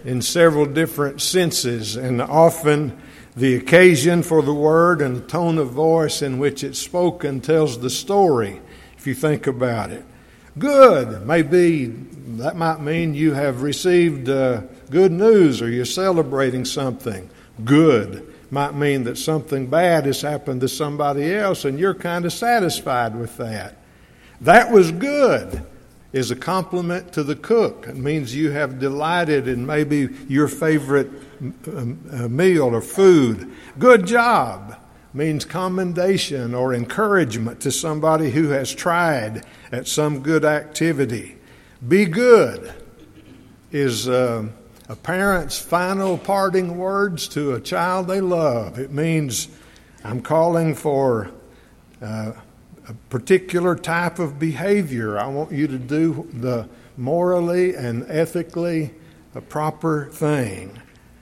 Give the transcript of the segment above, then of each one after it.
in several different senses, and often the occasion for the word and the tone of voice in which it's spoken tells the story, if you think about it. Good, that might mean you have received good news or you're celebrating something. Good might mean that something bad has happened to somebody else and you're kind of satisfied with that. That was good is a compliment to the cook. It means you have delighted in maybe your favorite meal or food. Good job means commendation or encouragement to somebody who has tried at some good activity. Be good is a parent's final parting words to a child they love. It means I'm calling for a particular type of behavior. I want you to do the morally and ethically proper thing.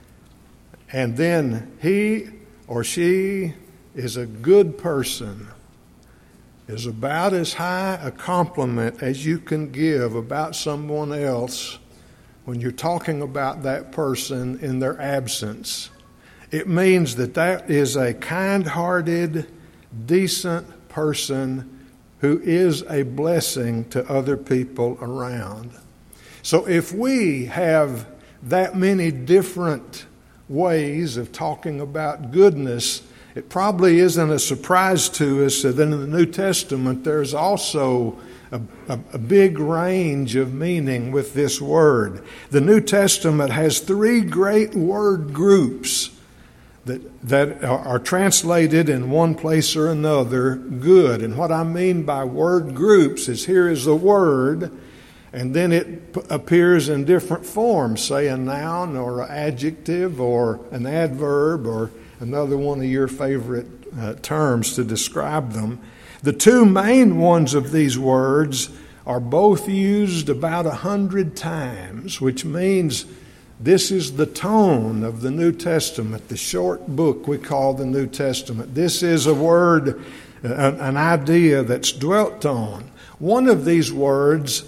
And then he or she is a good person is about as high a compliment as you can give about someone else when you're talking about that person in their absence. It means that is a kind-hearted, decent person who is a blessing to other people around. So if we have that many different ways of talking about goodness, it probably isn't a surprise to us that in the New Testament there's also a big range of meaning with this word. The New Testament has three great word groups that are translated in one place or another good. And what I mean by word groups is here is the word, and then it appears in different forms, say a noun or an adjective or an adverb or another one of your favorite terms to describe them. The two main ones of these words are both used about 100 times, which means this is the tone of the New Testament, the short book we call the New Testament. This is a word, an idea that's dwelt on. One of these words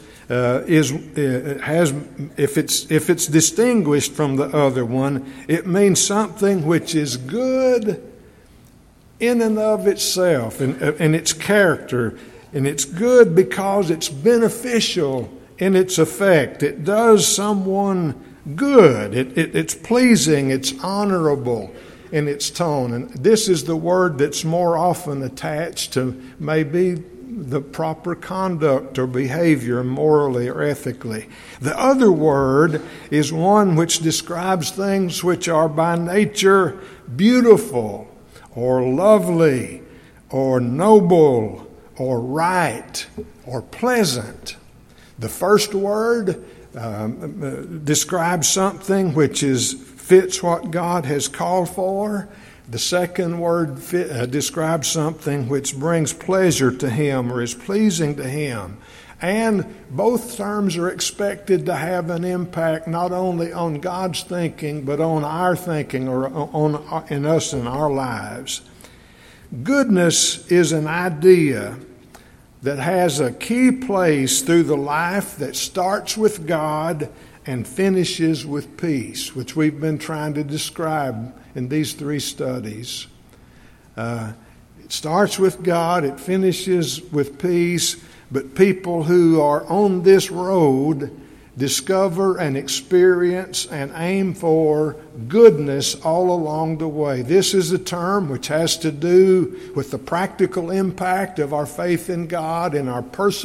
if it's distinguished from the other one, it means something which is good in and of itself and its character, and it's good because it's beneficial in its effect. It does someone good. It's pleasing. It's honorable in its tone. And this is the word that's more often attached to maybe the proper conduct or behavior morally or ethically. The other word is one which describes things which are by nature beautiful or lovely or noble or right or pleasant. The first word describes something which fits what God has called for. The second word describes something which brings pleasure to Him or is pleasing to Him. And both terms are expected to have an impact not only on God's thinking, but on our thinking or in us in our lives. Goodness is an idea that has a key place through the life that starts with God and finishes with peace, which we've been trying to describe in these three studies. It starts with God, it finishes with peace, but people who are on this road discover and experience and aim for goodness all along the way. This is a term which has to do with the practical impact of our faith in God in our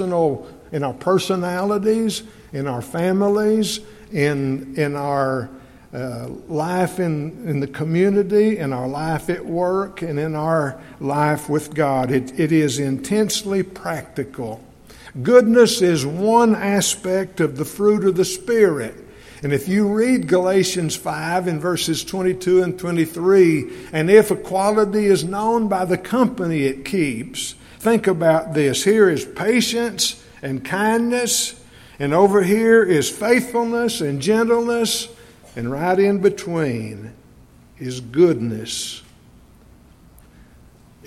personalities, in our families, in our life in the community, in our life at work, and in our life with God. It is intensely practical. Goodness is one aspect of the fruit of the Spirit. And if you read Galatians 5 in verses 22 and 23, and if a quality is known by the company it keeps, think about this. Here is patience and kindness, and over here is faithfulness and gentleness, and right in between is goodness.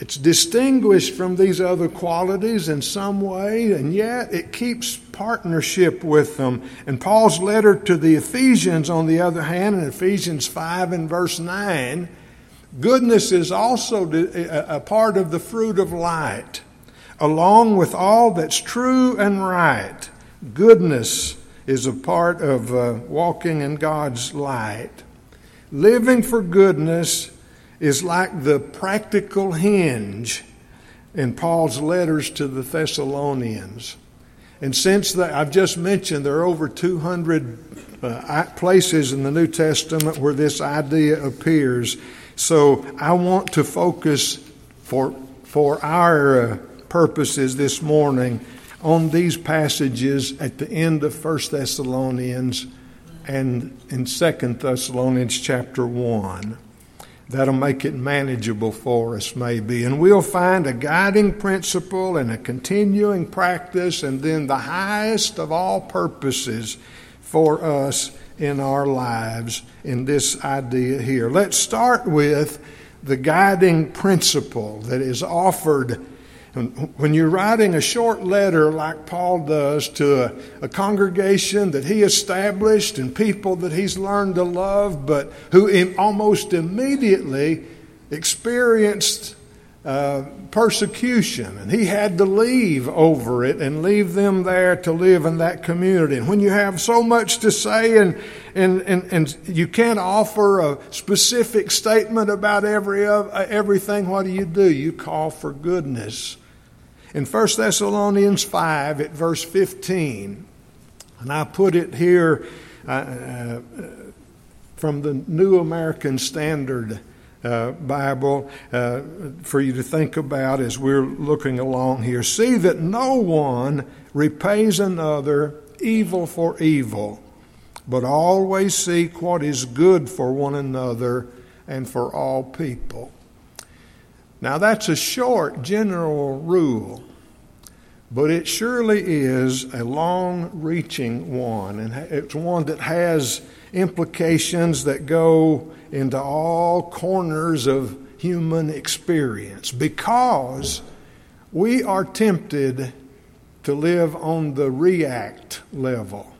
It's distinguished from these other qualities in some way, and yet it keeps partnership with them. And Paul's letter to the Ephesians, on the other hand, in Ephesians 5 and verse 9, goodness is also a part of the fruit of light. Along with all that's true and right, goodness is a part of walking in God's light. Living for goodness is like the practical hinge in Paul's letters to the Thessalonians. And since I've just mentioned there are over 200 places in the New Testament where this idea appears, so I want to focus for our purposes this morning on these passages at the end of 1 Thessalonians and in 2 Thessalonians chapter 1. That'll make it manageable for us, maybe. And we'll find a guiding principle and a continuing practice, and then the highest of all purposes for us in our lives in this idea here. Let's start with the guiding principle that is offered when you're writing a short letter like Paul does to a congregation that he established and people that he's learned to love, but who almost immediately experienced persecution. And he had to leave over it and leave them there to live in that community. And when you have so much to say and you can't offer a specific statement about everything, what do? You call for goodness. In 1 Thessalonians 5 at verse 15, and I put it here from the New American Standard Bible for you to think about as we're looking along here. See that no one repays another evil for evil, but always seek what is good for one another and for all people. Now that's a short general rule, but it surely is a long-reaching one, and it's one that has implications that go into all corners of human experience, because we are tempted to live on the react level.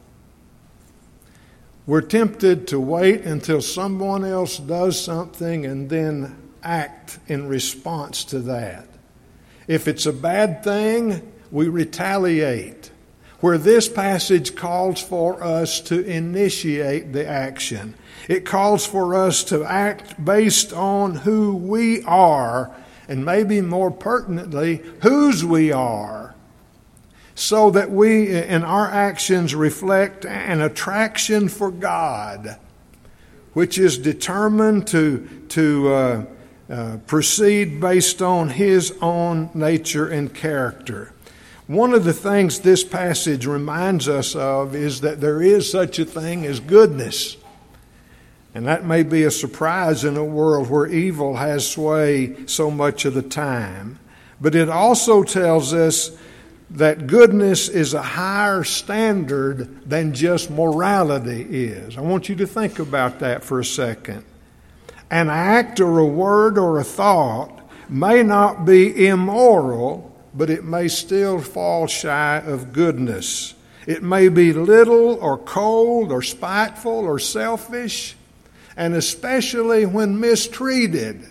We're tempted to wait until someone else does something and then act in response to that. If it's a bad thing, we retaliate. Where this passage calls for us to initiate the action. It calls for us to act based on who we are, and maybe more pertinently, whose we are, so that we in our actions reflect an attraction for God, which is determined to proceed based on His own nature and character. One of the things this passage reminds us of is that there is such a thing as goodness. And that may be a surprise in a world where evil has sway so much of the time. But it also tells us that goodness is a higher standard than just morality is. I want you to think about that for a second. An act or a word or a thought may not be immoral, but it may still fall shy of goodness. It may be little or cold or spiteful or selfish, and especially when mistreated,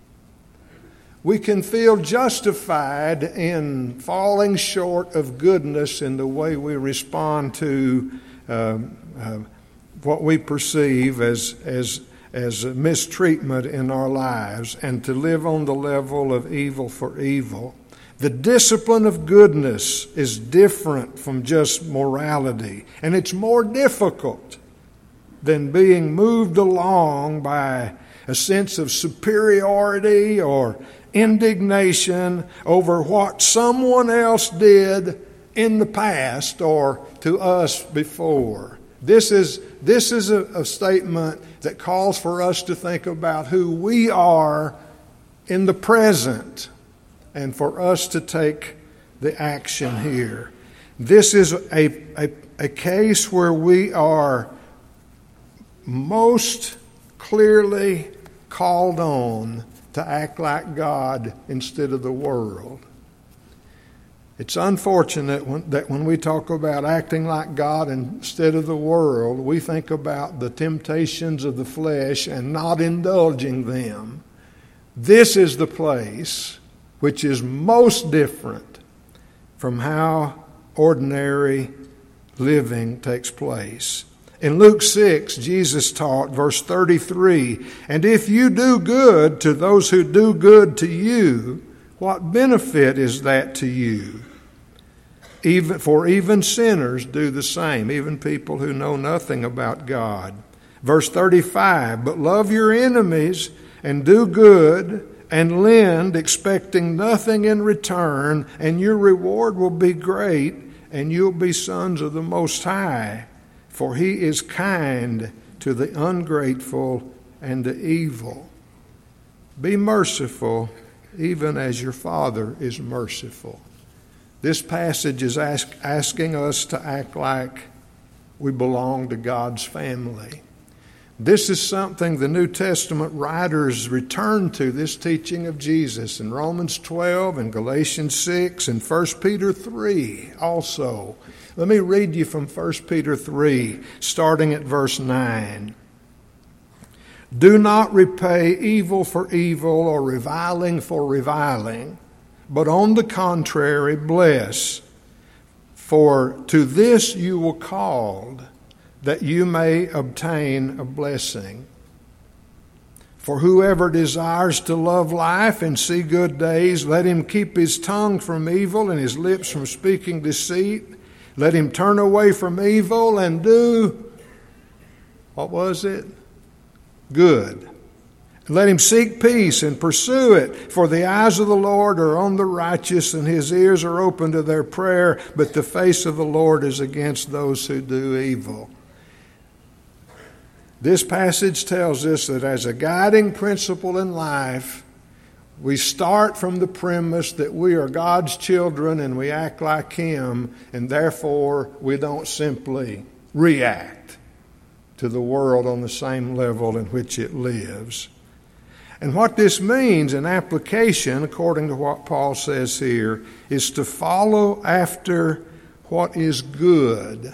we can feel justified in falling short of goodness in the way we respond to what we perceive as mistreatment in our lives, and to live on the level of evil for evil. The discipline of goodness is different from just morality, and it's more difficult than being moved along by a sense of superiority or indignation over what someone else did in the past or to us before. This is a statement that calls for us to think about who we are in the present and for us to take the action here. This is a case where we are most clearly called on to act like God instead of the world. It's unfortunate that when we talk about acting like God instead of the world, we think about the temptations of the flesh and not indulging them. This is the place which is most different from how ordinary living takes place. In Luke 6, Jesus taught, verse 33, "And if you do good to those who do good to you, what benefit is that to you? Even sinners do the same," even people who know nothing about God. Verse 35, "But love your enemies and do good and lend, expecting nothing in return, and your reward will be great, and you'll be sons of the Most High. For he is kind to the ungrateful and the evil. Be merciful, even as your Father is merciful." This passage is asking us to act like we belong to God's family. This is something the New Testament writers return to, this teaching of Jesus, in Romans 12 and Galatians 6 and 1 Peter 3 also. Let me read you from 1 Peter 3, starting at verse 9. "Do not repay evil for evil or reviling for reviling, but on the contrary, bless. For to this you were called, that you may obtain a blessing. For whoever desires to love life and see good days, let him keep his tongue from evil and his lips from speaking deceit. Let him turn away from evil and do," what was it? "Good. Let him seek peace and pursue it. For the eyes of the Lord are on the righteous, and his ears are open to their prayer, but the face of the Lord is against those who do evil." This passage tells us that as a guiding principle in life, we start from the premise that we are God's children and we act like Him, and therefore we don't simply react to the world on the same level in which it lives. And what this means in application, according to what Paul says here, is to follow after what is good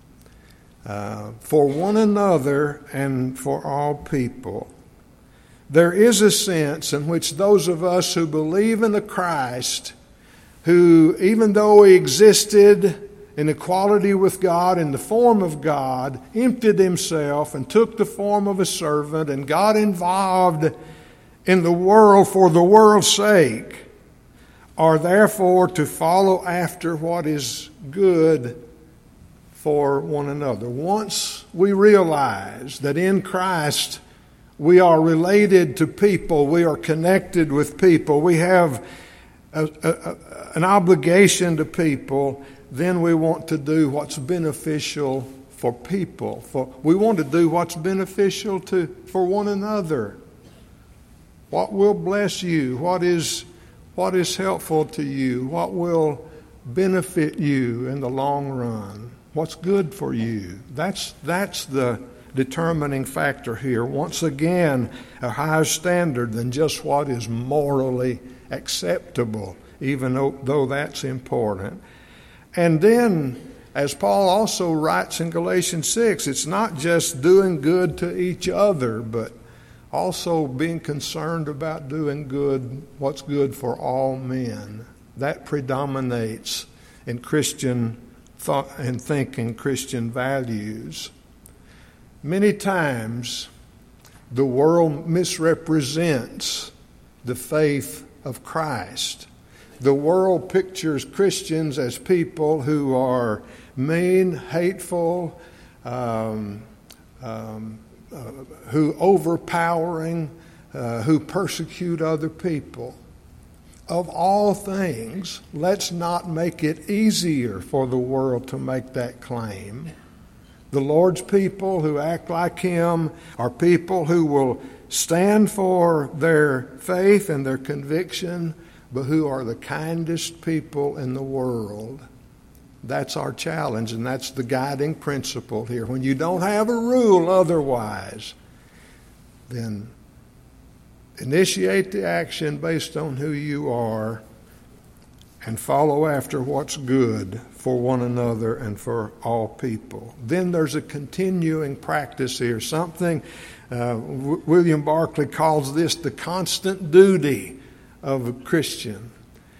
for one another and for all people. There is a sense in which those of us who believe in the Christ, who, even though He existed in equality with God, in the form of God, emptied Himself and took the form of a servant and got involved in the world for the world's sake, are therefore to follow after what is good for one another. Once we realize that in Christ we are related to people, we are connected with people, we have an obligation to people, then we want to do what's beneficial for people. We want to do what's beneficial for one another. What will bless you? What is helpful to you? What will benefit you in the long run? What's good for you? That's the determining factor here. Once again, a higher standard than just what is morally acceptable, even though that's important. And then, as Paul also writes in Galatians 6, it's not just doing good to each other, but also being concerned about doing good, what's good for all men. That predominates in Christian thought and thinking, Christian values. Many times, the world misrepresents the faith of Christ. The world pictures Christians as people who are mean, hateful, who overpowering, who persecute other people. Of all things, let's not make it easier for the world to make that claim. The Lord's people who act like Him are people who will stand for their faith and their conviction, but who are the kindest people in the world. That's our challenge, and that's the guiding principle here. When you don't have a rule otherwise, then initiate the action based on who you are, and follow after what's good for one another and for all people. Then there's a continuing practice here, something William Barclay calls this the constant duty of a Christian.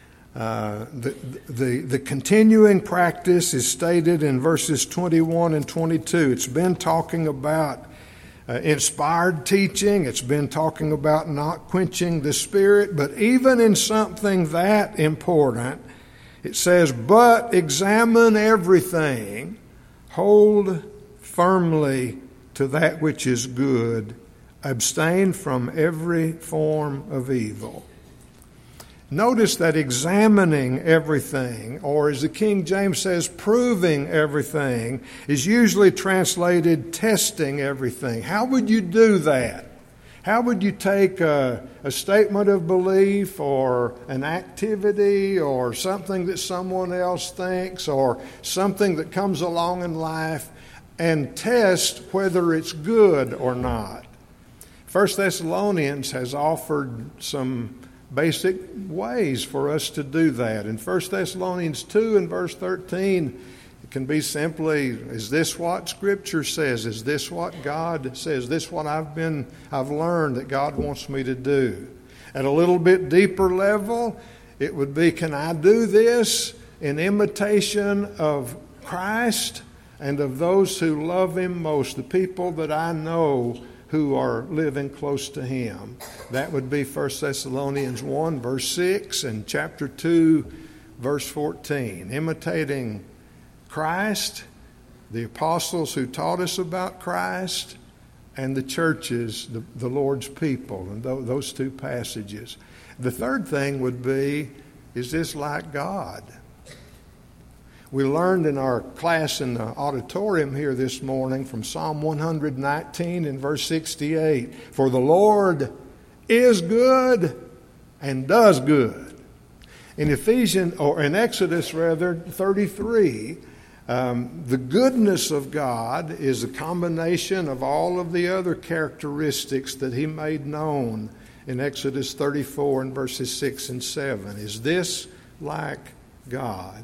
The continuing practice is stated in verses 21 and 22. It's been talking about inspired teaching. It's been talking about not quenching the Spirit. But even in something that important, it says, but examine everything, hold firmly to that which is good, abstain from every form of evil. Notice that examining everything, or as the King James says, proving everything, is usually translated testing everything. How would you do that? How would you take a statement of belief or an activity or something that someone else thinks or something that comes along in life and test whether it's good or not? 1 Thessalonians has offered some basic ways for us to do that. In 1 Thessalonians 2 and verse 13, it can be simply, is this what Scripture says? Is this what God says? Is this what I've learned that God wants me to do? At a little bit deeper level, it would be, can I do this in imitation of Christ and of those who love Him most, the people that I know who are living close to Him? That would be 1 Thessalonians 1, verse 6, and chapter 2, verse 14. Imitating Christ, the apostles who taught us about Christ, and the churches, the Lord's people, and those two passages. The third thing would be, is this like God? We learned in our class in the auditorium here this morning from Psalm 119 and verse 68, for the Lord is good and does good. In Exodus 33, the goodness of God is a combination of all of the other characteristics that He made known in Exodus 34 and verses 6 and 7. Is this like God?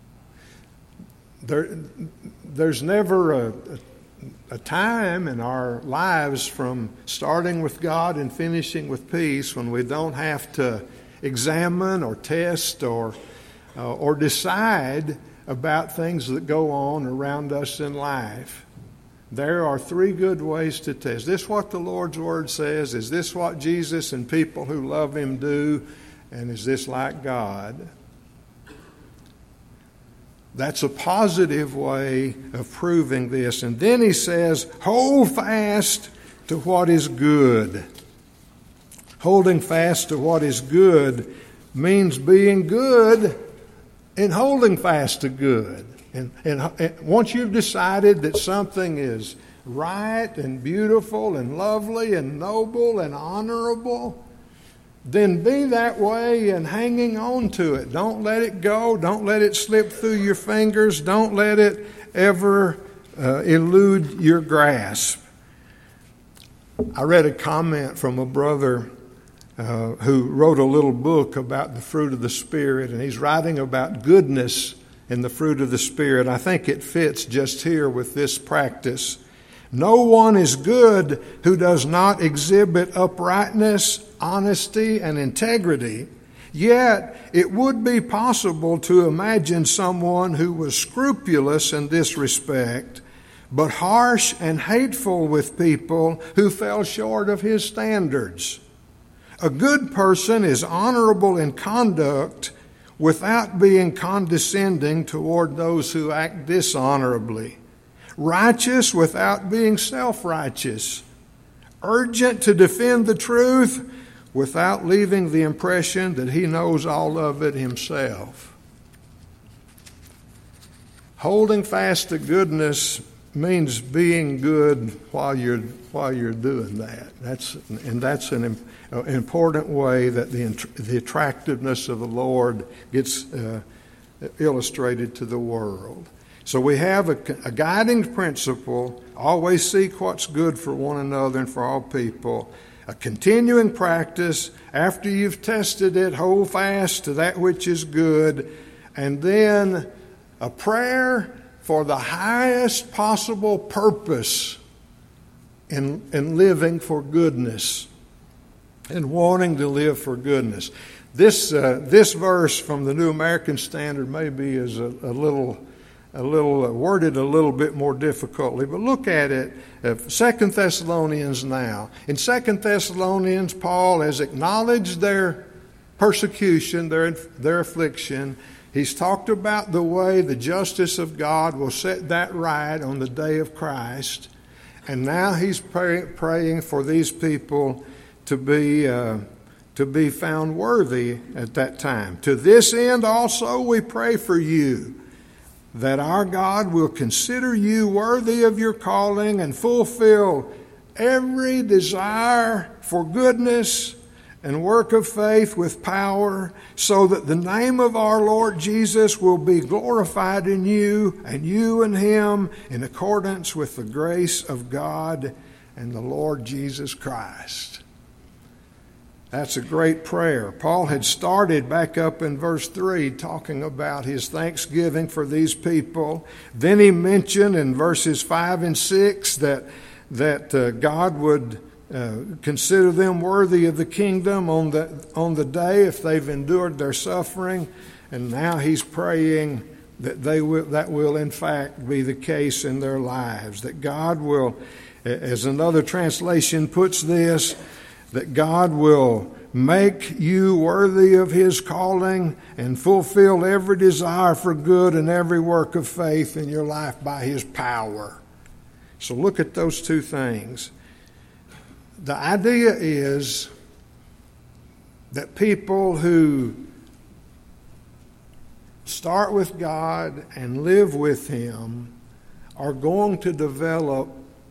There's never a time in our lives from starting with God and finishing with peace when we don't have to examine or test or decide about things that go on around us in life. There are three good ways to test. Is this what the Lord's Word says? Is this what Jesus and people who love Him do? And is this like God? That's a positive way of proving this. And then he says, hold fast to what is good. Holding fast to what is good means being good and holding fast to good. And once you've decided that something is right and beautiful and lovely and noble and honorable, then be that way and hanging on to it. Don't let it go. Don't let it slip through your fingers. Don't let it ever elude your grasp. I read a comment from a brother who wrote a little book about the fruit of the Spirit, and he's writing about goodness in the fruit of the Spirit. I think it fits just here with this practice. No one is good who does not exhibit uprightness, honesty, and integrity. Yet it would be possible to imagine someone who was scrupulous in this respect, but harsh and hateful with people who fell short of his standards. A good person is honorable in conduct without being condescending toward those who act dishonorably. Righteous without being self-righteous. Urgent to defend the truth without leaving the impression that he knows all of it himself. Holding fast to goodness means being good while you're doing that. That's an important way that the attractiveness of the Lord gets illustrated to the world. So we have a guiding principle: always seek what's good for one another and for all people. a continuing practice. After you've tested it, hold fast to that which is good. And then a prayer for the highest possible purpose in living for goodness and wanting to live for goodness. This verse from the New American Standard maybe is a little worded a little bit more difficultly, but look at it. 2 Thessalonians now. In 2 Thessalonians, Paul has acknowledged their persecution, their affliction. He's talked about the way the justice of God will set that right on the day of Christ. And now he's praying for these people to be found worthy at that time. To this end also we pray for you, that our God will consider you worthy of your calling and fulfill every desire for goodness and work of faith with power, so that the name of our Lord Jesus will be glorified in you and him, in accordance with the grace of God and the Lord Jesus Christ. That's a great prayer. Paul had started back up in verse 3 talking about his thanksgiving for these people. Then he mentioned in verses 5 and 6 that God would consider them worthy of the kingdom on the day if they've endured their suffering. And now he's praying that that will in fact be the case in their lives. That God will, as another translation puts this, that God will make you worthy of his calling and fulfill every desire for good and every work of faith in your life by his power. So look at those two things. The idea is that people who start with God and live with him are going to develop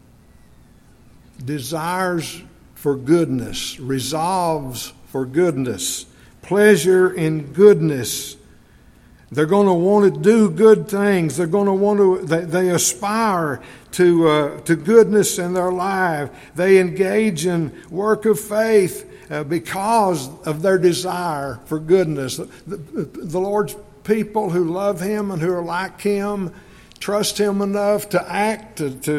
desires for goodness, resolves for goodness, pleasure in goodness. They're going to want to do good things. They're going to want to. They aspire to goodness in their life. They engage in work of faith because of their desire for goodness. The Lord's people who love him and who are like him trust him enough to act,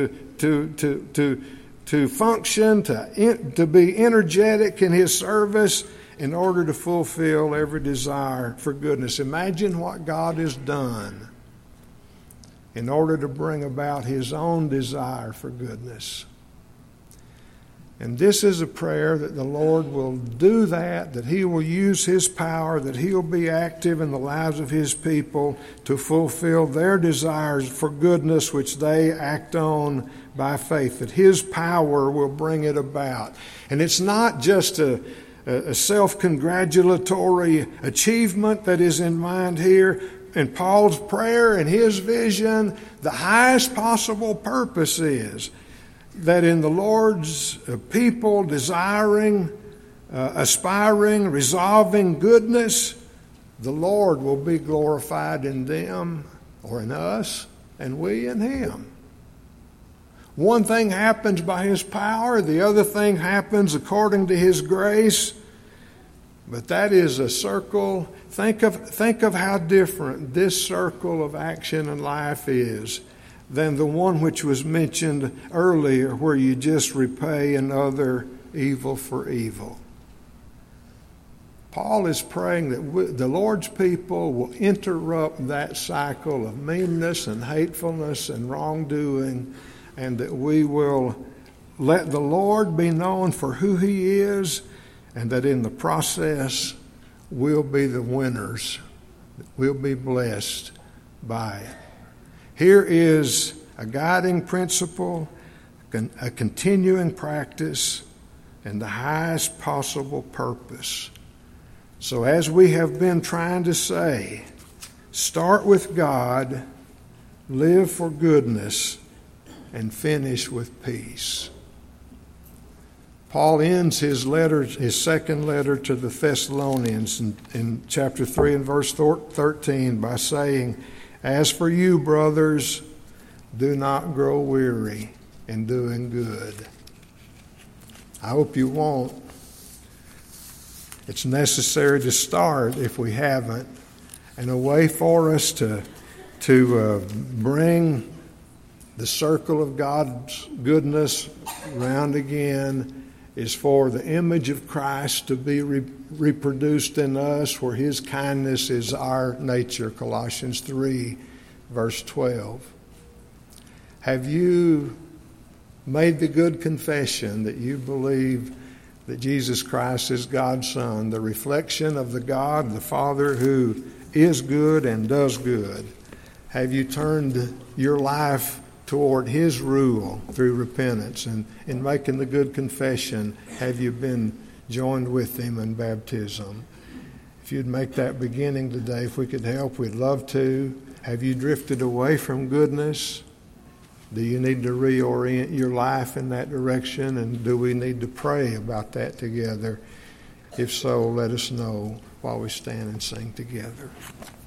to function, to be energetic in his service in order to fulfill every desire for goodness. Imagine what God has done in order to bring about his own desire for goodness. And this is a prayer that the Lord will do that he will use his power, that he'll be active in the lives of his people to fulfill their desires for goodness which they act on by faith, that his power will bring it about. And it's not just a self-congratulatory achievement that is in mind here. In Paul's prayer and his vision, the highest possible purpose is that in the Lord's people desiring, aspiring, resolving goodness, the Lord will be glorified in them or in us, and we in him. One thing happens by his power, the other thing happens according to his grace. But that is a circle. Think of how different this circle of action in life is than the one which was mentioned earlier, where you just repay another evil for evil. Paul is praying that the Lord's people will interrupt that cycle of meanness and hatefulness and wrongdoing, and that we will let the Lord be known for who he is, and that in the process we'll be the winners. We'll be blessed by it. Here is a guiding principle, a continuing practice, and the highest possible purpose. So as we have been trying to say, start with God, live for goodness, and finish with peace. Paul ends his second letter to the Thessalonians in chapter 3 and verse 13 by saying, "As for you, brothers, do not grow weary in doing good." I hope you won't. It's necessary to start if we haven't. And a way for us to bring the circle of God's goodness round again is for the image of Christ to be reproduced in us, where His kindness is our nature, Colossians 3, verse 12. Have you made the good confession that you believe that Jesus Christ is God's Son, the reflection of the God, the Father, who is good and does good? Have you turned your life toward His rule through repentance? And in making the good confession, have you been joined with Him in baptism? If you'd make that beginning today, if we could help, we'd love to. Have you drifted away from goodness? Do you need to reorient your life in that direction? And do we need to pray about that together? If so, let us know while we stand and sing together.